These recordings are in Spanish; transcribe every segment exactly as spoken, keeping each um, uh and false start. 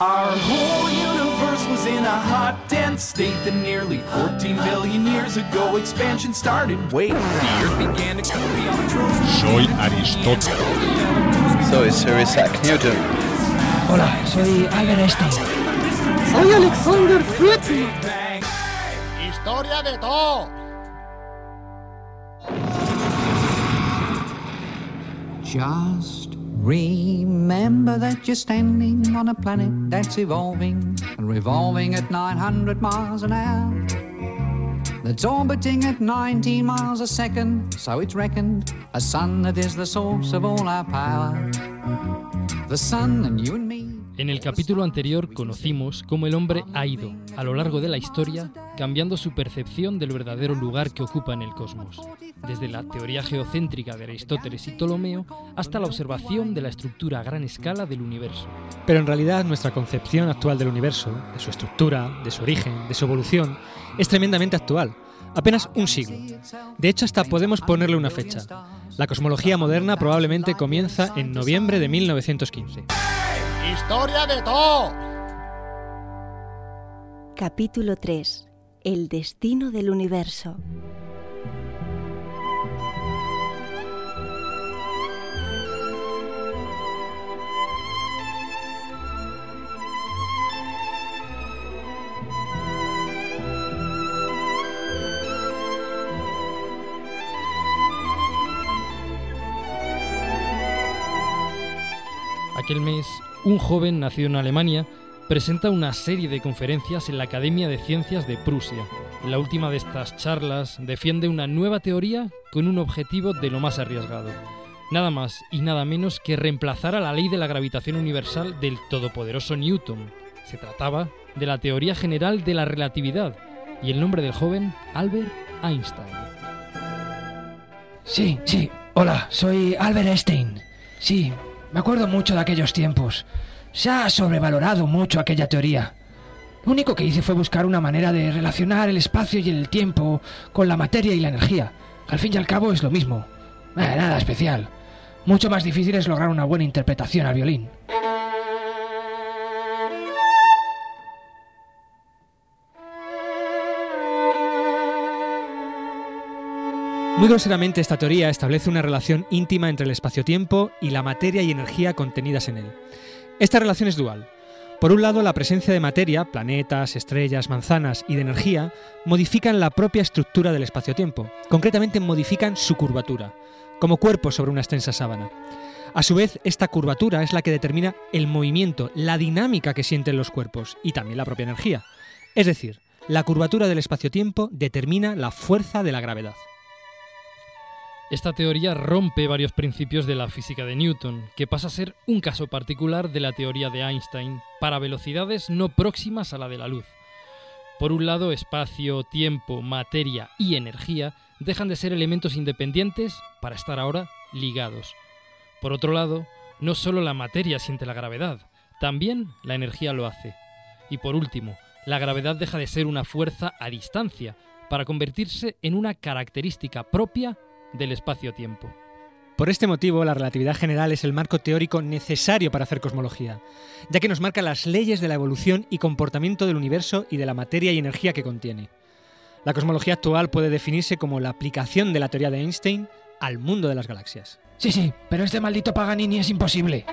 Our whole universe was in a hot, dense state that nearly fourteen billion years ago expansion started. Wait, the Earth began to cool beyond Trojan. Soy Aristóteles. Soy Sir Isaac Newton. Hola, soy Albert Einstein. Soy Alexander Fritz. Historia de todo. Just remember that you're standing on a planet that's evolving and revolving at nine hundred miles an hour. That's orbiting at nineteen miles a second, so it's reckoned a sun that is the source of all our power. The sun and you and me. En el capítulo anterior conocimos cómo el hombre ha ido, a lo largo de la historia, cambiando su percepción del verdadero lugar que ocupa en el cosmos, desde la teoría geocéntrica de Aristóteles y Ptolomeo hasta la observación de la estructura a gran escala del universo. Pero en realidad nuestra concepción actual del universo, de su estructura, de su origen, de su evolución, es tremendamente actual, apenas un siglo. De hecho, hasta podemos ponerle una fecha. La cosmología moderna probablemente comienza en noviembre de mil novecientos quince. Historia de todo. Capítulo tres. El destino del universo. Aquel mes, un joven nacido en Alemania presenta una serie de conferencias en la Academia de Ciencias de Prusia. En la última de estas charlas defiende una nueva teoría con un objetivo de lo más arriesgado. Nada más y nada menos que reemplazar a la ley de la gravitación universal del todopoderoso Newton. Se trataba de la teoría general de la relatividad y el nombre del joven, Albert Einstein. Sí, sí, hola, soy Albert Einstein. Sí, me acuerdo mucho de aquellos tiempos. Se ha sobrevalorado mucho aquella teoría. Lo único que hice fue buscar una manera de relacionar el espacio y el tiempo con la materia y la energía. Al fin y al cabo es lo mismo. Eh, nada especial. Mucho más difícil es lograr una buena interpretación al violín. Muy groseramente, esta teoría establece una relación íntima entre el espacio-tiempo y la materia y energía contenidas en él. Esta relación es dual. Por un lado, la presencia de materia, planetas, estrellas, manzanas y de energía, modifican la propia estructura del espacio-tiempo. Concretamente, modifican su curvatura, como cuerpos sobre una extensa sábana. A su vez, esta curvatura es la que determina el movimiento, la dinámica que sienten los cuerpos y también la propia energía. Es decir, la curvatura del espacio-tiempo determina la fuerza de la gravedad. Esta teoría rompe varios principios de la física de Newton, que pasa a ser un caso particular de la teoría de Einstein para velocidades no próximas a la de la luz. Por un lado, espacio, tiempo, materia y energía dejan de ser elementos independientes para estar ahora ligados. Por otro lado, no solo la materia siente la gravedad, también la energía lo hace. Y por último, la gravedad deja de ser una fuerza a distancia para convertirse en una característica propia del espacio-tiempo. Por este motivo, la relatividad general es el marco teórico necesario para hacer cosmología, ya que nos marca las leyes de la evolución y comportamiento del universo y de la materia y energía que contiene. La cosmología actual puede definirse como la aplicación de la teoría de Einstein al mundo de las galaxias. Sí, sí, pero este maldito Paganini es imposible.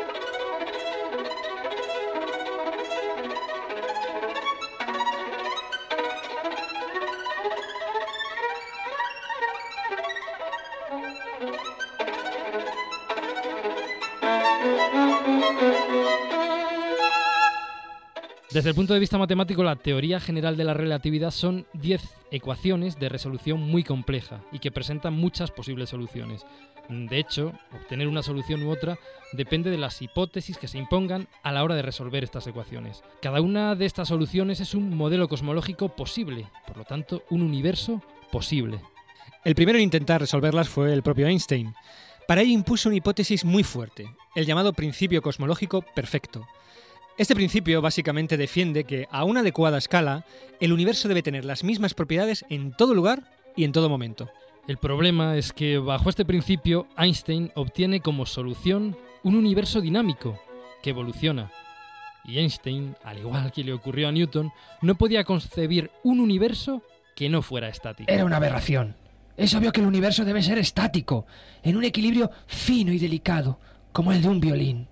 Desde el punto de vista matemático, la teoría general de la relatividad son diez ecuaciones de resolución muy compleja y que presentan muchas posibles soluciones. De hecho, obtener una solución u otra depende de las hipótesis que se impongan a la hora de resolver estas ecuaciones. Cada una de estas soluciones es un modelo cosmológico posible, por lo tanto, un universo posible. El primero en intentar resolverlas fue el propio Einstein. Para ello impuso una hipótesis muy fuerte, el llamado principio cosmológico perfecto. Este principio básicamente defiende que, a una adecuada escala, el universo debe tener las mismas propiedades en todo lugar y en todo momento. El problema es que, bajo este principio, Einstein obtiene como solución un universo dinámico, que evoluciona. Y Einstein, al igual que le ocurrió a Newton, no podía concebir un universo que no fuera estático. Era una aberración. Es obvio que el universo debe ser estático, en un equilibrio fino y delicado, como el de un violín.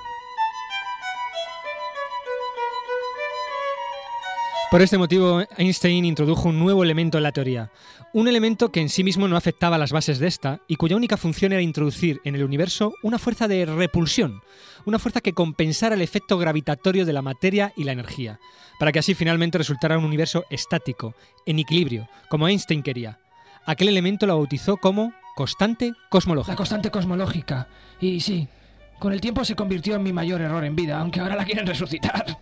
Por este motivo, Einstein introdujo un nuevo elemento en la teoría, un elemento que en sí mismo no afectaba las bases de esta y cuya única función era introducir en el universo una fuerza de repulsión, una fuerza que compensara el efecto gravitatorio de la materia y la energía, para que así finalmente resultara un universo estático, en equilibrio, como Einstein quería. Aquel elemento lo bautizó como constante cosmológica. La constante cosmológica. Y sí, con el tiempo se convirtió en mi mayor error en vida, aunque ahora la quieren resucitar.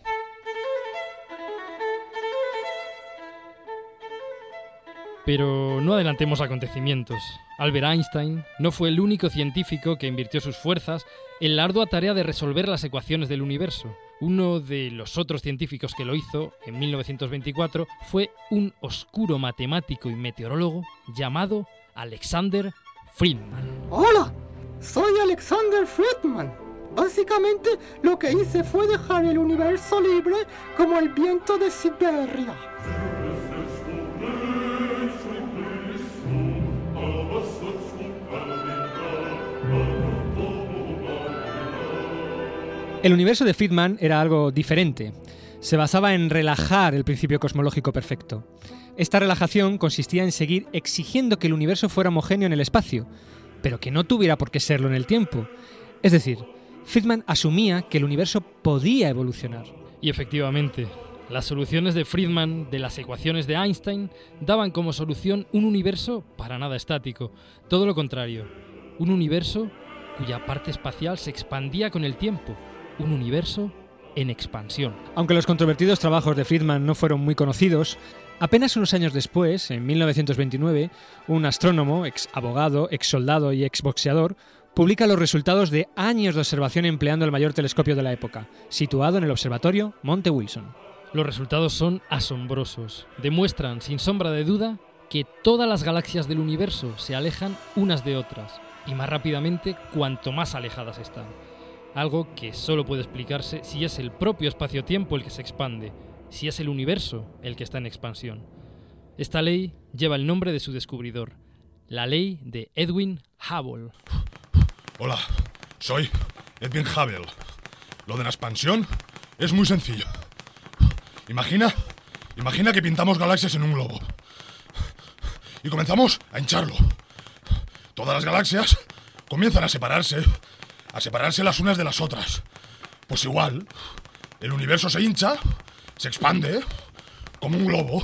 Pero no adelantemos acontecimientos. Albert Einstein no fue el único científico que invirtió sus fuerzas en la ardua tarea de resolver las ecuaciones del universo. Uno de los otros científicos que lo hizo, en mil novecientos veinticuatro, fue un oscuro matemático y meteorólogo llamado Alexander Friedman. Hola, soy Alexander Friedman. Básicamente, lo que hice fue dejar el universo libre como el viento de Siberia. El universo de Friedman era algo diferente. Se basaba en relajar el principio cosmológico perfecto. Esta relajación consistía en seguir exigiendo que el universo fuera homogéneo en el espacio, pero que no tuviera por qué serlo en el tiempo. Es decir, Friedman asumía que el universo podía evolucionar. Y efectivamente, las soluciones de Friedman de las ecuaciones de Einstein daban como solución un universo para nada estático. Todo lo contrario, un universo cuya parte espacial se expandía con el tiempo. Un universo en expansión. Aunque los controvertidos trabajos de Friedman no fueron muy conocidos, apenas unos años después, en mil novecientos veintinueve, un astrónomo, ex abogado, ex soldado y ex boxeador, publica los resultados de años de observación empleando el mayor telescopio de la época, situado en el observatorio Monte Wilson. Los resultados son asombrosos. Demuestran, sin sombra de duda, que todas las galaxias del universo se alejan unas de otras, y más rápidamente cuanto más alejadas están. Algo que solo puede explicarse si es el propio espacio-tiempo el que se expande, si es el universo el que está en expansión. Esta ley lleva el nombre de su descubridor, la ley de Edwin Hubble. Hola, soy Edwin Hubble. Lo de la expansión es muy sencillo. Imagina, imagina que pintamos galaxias en un globo y comenzamos a hincharlo. Todas las galaxias comienzan a separarse, a separarse las unas de las otras. Pues igual, el universo se hincha, se expande, como un globo.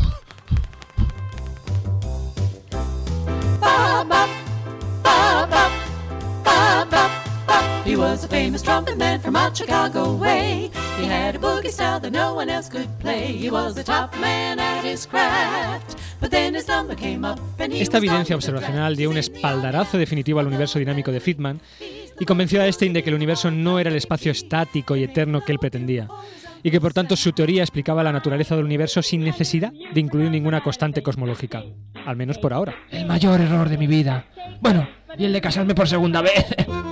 He was a famous trumpet man from out Chicago way. He had a boogie style that no one else could play. He was the top man at his craft. But then his number came up and he Esta evidencia observacional dio un espaldarazo definitivo al universo dinámico de Friedman y convenció a Einstein de que el universo no era el espacio estático y eterno que él pretendía, y que por tanto su teoría explicaba la naturaleza del universo sin necesidad de incluir ninguna constante cosmológica, al menos por ahora. El mayor error de mi vida. Bueno, y el de casarme por segunda vez.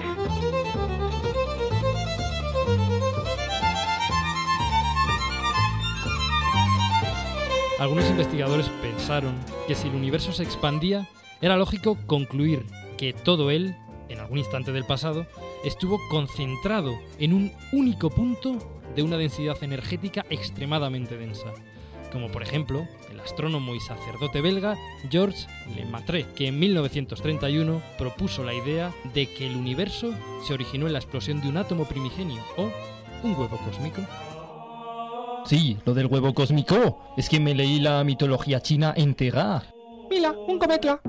Algunos investigadores pensaron que si el universo se expandía, era lógico concluir que todo él, en algún instante del pasado, estuvo concentrado en un único punto de una densidad energética extremadamente densa, como por ejemplo el astrónomo y sacerdote belga Georges Lemaitre, que en mil novecientos treinta y uno propuso la idea de que el universo se originó en la explosión de un átomo primigenio o un huevo cósmico. Sí, lo del huevo cósmico. Es que me leí la mitología china entera. Mira, un cometla.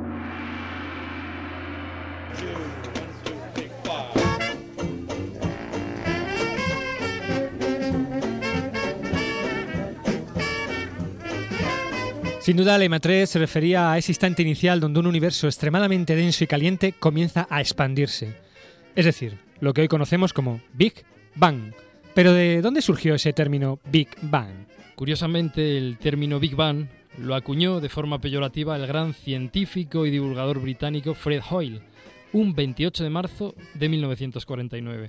Sin duda, Lemaitre se refería a ese instante inicial donde un universo extremadamente denso y caliente comienza a expandirse. Es decir, lo que hoy conocemos como Big Bang. Pero ¿de dónde surgió ese término Big Bang? Curiosamente, el término Big Bang lo acuñó de forma peyorativa el gran científico y divulgador británico Fred Hoyle, un veintiocho de marzo de mil novecientos cuarenta y nueve.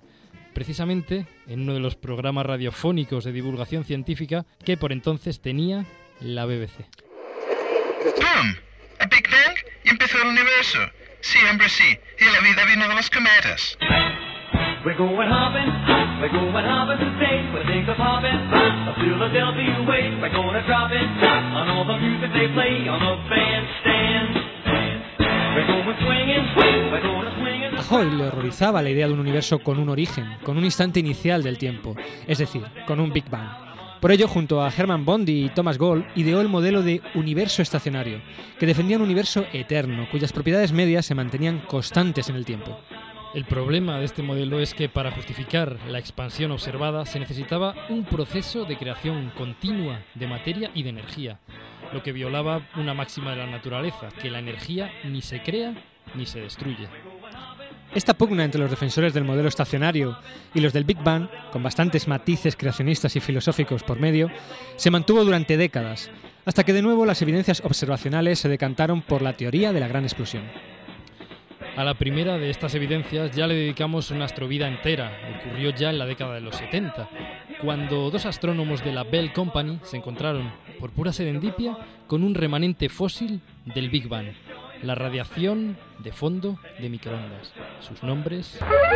precisamente en uno de los programas radiofónicos de divulgación científica que por entonces tenía la B B C. ¡Pum! ¿A Big Bang? Y empezó el universo. Sí, hombre, sí. Y la vida vino de los cometas. We're going hopping, we're going hopping today. We think of hopping, a Philadelphia way. We're gonna drop it on all the music they play on the bandstand. We're going swinging, we're gonna swing in the... A Hoyle le horrorizaba la idea de un universo con un origen, con un instante inicial del tiempo, es decir, con un Big Bang. Por ello, junto a Hermann Bondi y Thomas Gold, ideó el modelo de universo estacionario, que defendía un universo eterno, cuyas propiedades medias se mantenían constantes en el tiempo. El problema de este modelo es que para justificar la expansión observada se necesitaba un proceso de creación continua de materia y de energía, lo que violaba una máxima de la naturaleza, que la energía ni se crea ni se destruye. Esta pugna entre los defensores del modelo estacionario y los del Big Bang, con bastantes matices creacionistas y filosóficos por medio, se mantuvo durante décadas, hasta que de nuevo las evidencias observacionales se decantaron por la teoría de la gran explosión. A la primera de estas evidencias ya le dedicamos una astrovida entera. Ocurrió ya en la década de los setenta, cuando dos astrónomos de la Bell Company se encontraron, por pura serendipia, con un remanente fósil del Big Bang, la radiación de fondo de microondas. Sus nombres...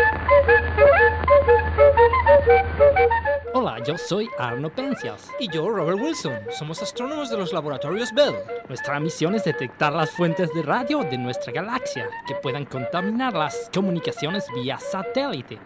Hola, yo soy Arno Pencias. Y yo, Robert Wilson. Somos astrónomos de los laboratorios Bell. Nuestra misión es detectar las fuentes de radio de nuestra galaxia que puedan contaminar las comunicaciones vía satélite.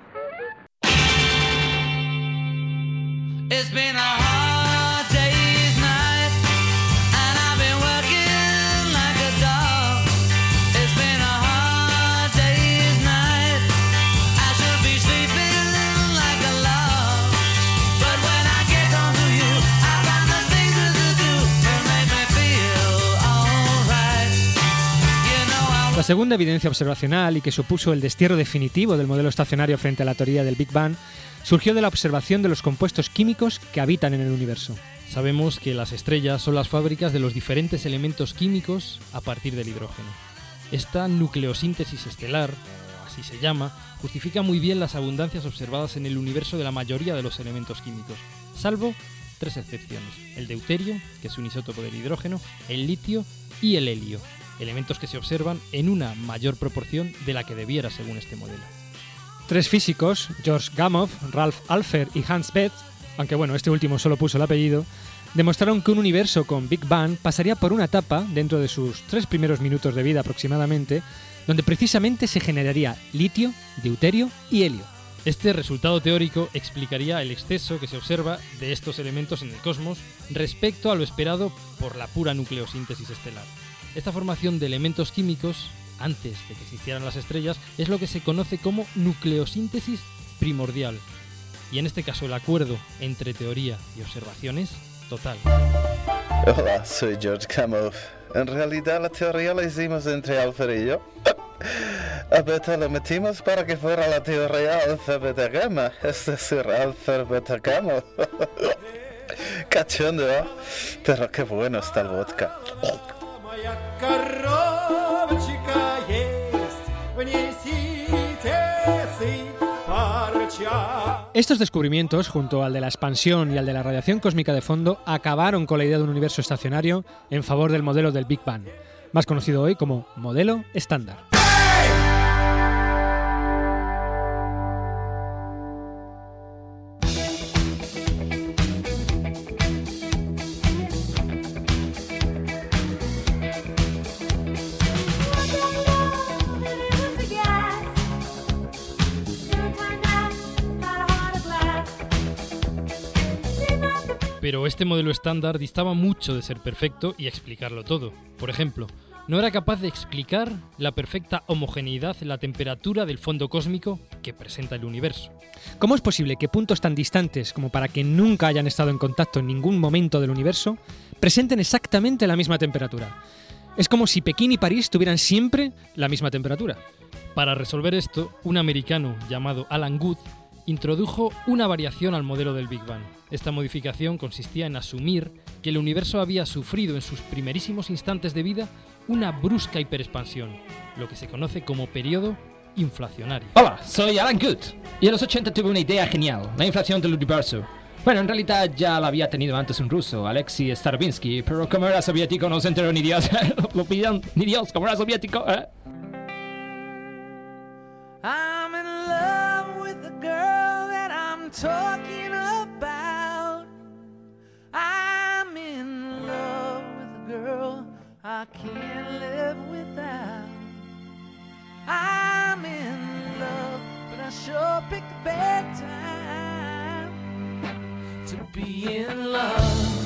It's been a hard day's night, and I've been working like a dog. It's been a hard day's night, I should be sleeping like a log. But when I get home to you, I find the things that you do that make me feel alright. You know I... La segunda evidencia observacional, y que supuso el destierro definitivo del modelo estacionario frente a la teoría del Big Bang, surgió de la observación de los compuestos químicos que habitan en el universo. Sabemos que las estrellas son las fábricas de los diferentes elementos químicos a partir del hidrógeno. Esta nucleosíntesis estelar, o así se llama, justifica muy bien las abundancias observadas en el universo de la mayoría de los elementos químicos, salvo tres excepciones: el deuterio, que es un isótopo del hidrógeno, el litio y el helio, elementos que se observan en una mayor proporción de la que debiera según este modelo. Tres físicos, George Gamow, Ralph Alpher y Hans Bethe, aunque bueno, este último solo puso el apellido, demostraron que un universo con Big Bang pasaría por una etapa, dentro de sus tres primeros minutos de vida aproximadamente, donde precisamente se generaría litio, deuterio y helio. Este resultado teórico explicaría el exceso que se observa de estos elementos en el cosmos respecto a lo esperado por la pura nucleosíntesis estelar. Esta formación de elementos químicos, antes de que existieran las estrellas, es lo que se conoce como nucleosíntesis primordial. Y en este caso el acuerdo entre teoría y observación es total. Hola, soy George Gamow. En realidad la teoría la hicimos entre Alpher y yo. A Beta lo metimos para que fuera la teoría alfa beta gamma, es decir, Alpher beta Gamow. Cachondo, ¿eh? Pero qué bueno está el vodka. Estos descubrimientos, junto al de la expansión y al de la radiación cósmica de fondo, acabaron con la idea de un universo estacionario en favor del modelo del Big Bang, más conocido hoy como modelo estándar. Pero este modelo estándar distaba mucho de ser perfecto y explicarlo todo. Por ejemplo, no era capaz de explicar la perfecta homogeneidad en la temperatura del fondo cósmico que presenta el universo. ¿Cómo es posible que puntos tan distantes como para que nunca hayan estado en contacto en ningún momento del universo presenten exactamente la misma temperatura? Es como si Pekín y París tuvieran siempre la misma temperatura. Para resolver esto, un americano llamado Alan Guth introdujo una variación al modelo del Big Bang. Esta modificación consistía en asumir que el universo había sufrido en sus primerísimos instantes de vida una brusca hiperexpansión, lo que se conoce como periodo inflacionario. Hola, soy Alan Guth. Y en los ochenta tuve una idea genial, la inflación del universo. Bueno, en realidad ya la había tenido antes un ruso, Alexei Starobinsky, pero como era soviético no se enteró ni Dios. Lo pillan ni Dios, como era soviético, ¿eh? I'm in love with the girl that I'm talking about. I'm in love with a girl I can't live without. I'm in love, but I sure picked a bad time to be in love.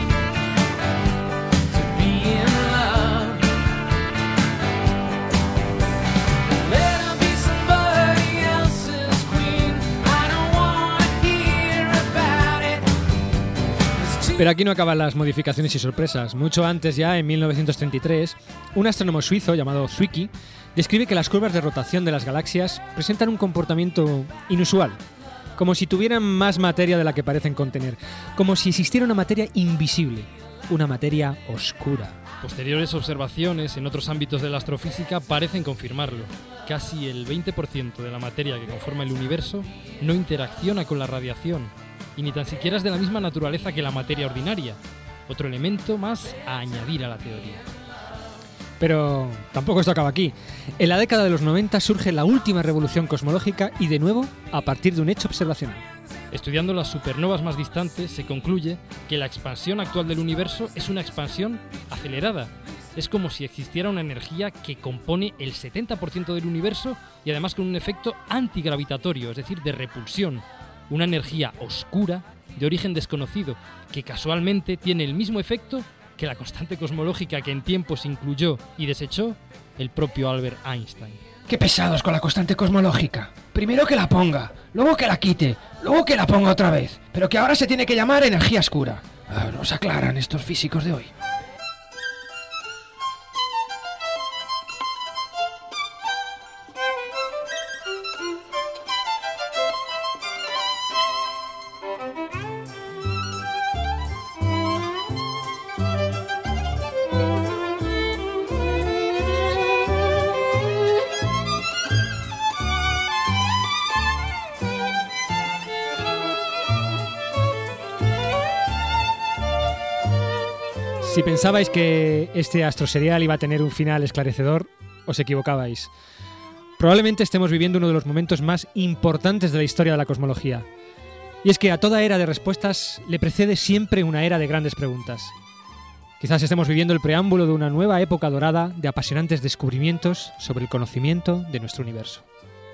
To be in love. Let her be somebody else's queen. I don't wanna hear about it. Pero aquí no acaban las modificaciones y sorpresas. Mucho antes, ya en mil novecientos treinta y tres, un astrónomo suizo llamado Zwicky describe que las curvas de rotación de las galaxias presentan un comportamiento inusual, como si tuvieran más materia de la que parecen contener, como si existiera una materia invisible, una materia oscura. Posteriores observaciones en otros ámbitos de la astrofísica parecen confirmarlo. Casi el veinte por ciento de la materia que conforma el universo no interacciona con la radiación, y ni tan siquiera es de la misma naturaleza que la materia ordinaria, otro elemento más a añadir a la teoría. Pero tampoco esto acaba aquí. En la década de los noventa surge la última revolución cosmológica y de nuevo a partir de un hecho observacional. Estudiando las supernovas más distantes se concluye que la expansión actual del universo es una expansión acelerada. Es como si existiera una energía que compone el setenta por ciento del universo y además con un efecto antigravitatorio, es decir, de repulsión. Una energía oscura de origen desconocido que casualmente tiene el mismo efecto que la constante cosmológica que en tiempos incluyó y desechó el propio Albert Einstein. ¡Qué pesados con la constante cosmológica! Primero que la ponga, luego que la quite, luego que la ponga otra vez, pero que ahora se tiene que llamar energía oscura. Ah, nos aclaran estos físicos de hoy. Si pensabais que este astroserial iba a tener un final esclarecedor, os equivocabais. Probablemente estemos viviendo uno de los momentos más importantes de la historia de la cosmología. Y es que a toda era de respuestas le precede siempre una era de grandes preguntas. Quizás estemos viviendo el preámbulo de una nueva época dorada de apasionantes descubrimientos sobre el conocimiento de nuestro universo.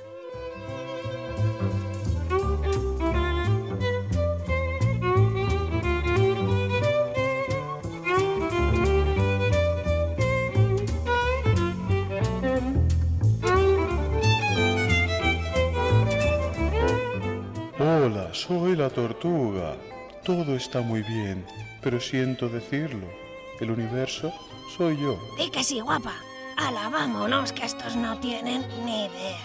Hola, soy la tortuga. Todo está muy bien, pero siento decirlo. El universo soy yo. Di que sí, guapa. Ala, vámonos, que estos no tienen ni idea.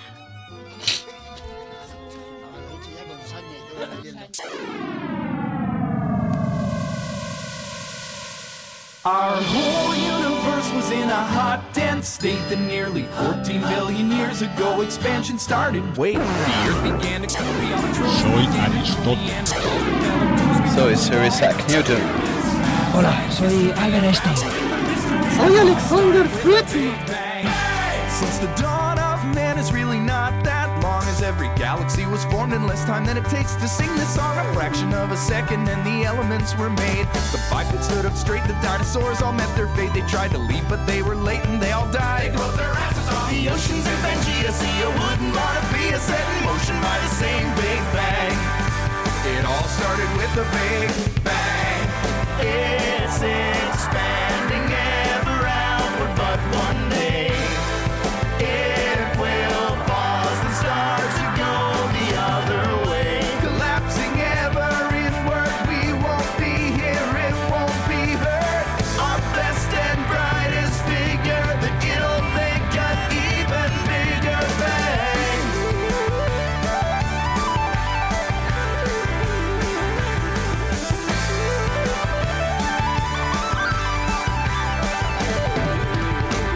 Our whole universe was in a hot, dense state that nearly fourteen billion years ago expansion started. Wait, the Earth began to cool beyond the truth. Soy Aristóteles. Soy Sir Isaac Newton. Hola, soy Albert Einstein. Soy Alexander Fritman. Since the dawn of man is really not that long, as every galaxy was formed in less time than it takes to sing this song. A fraction of a second and the elements were made. The bipeds stood up straight, the dinosaurs all met their fate. They tried to leap but they were late and they all died. They closed their asses off. The oceans in Pangea, see you wouldn't want to be a set in motion by the same Big Bang. It all started with the Big Bang. It's expanding ever outward, but one day it will pause and start to go the other way. Collapsing ever inward, we won't be here, it won't be heard. Our best and brightest figure, that it'll make an even bigger bang.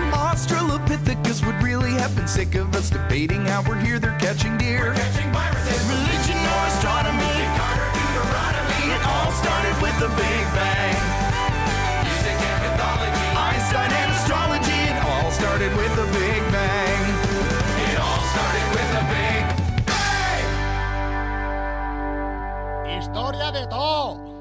Australopithecus would really have been sick of us debating how we're here, they're catching deer. We're catching viruses. with the Big Bang. It all started with the Big Bang. Historia de todo.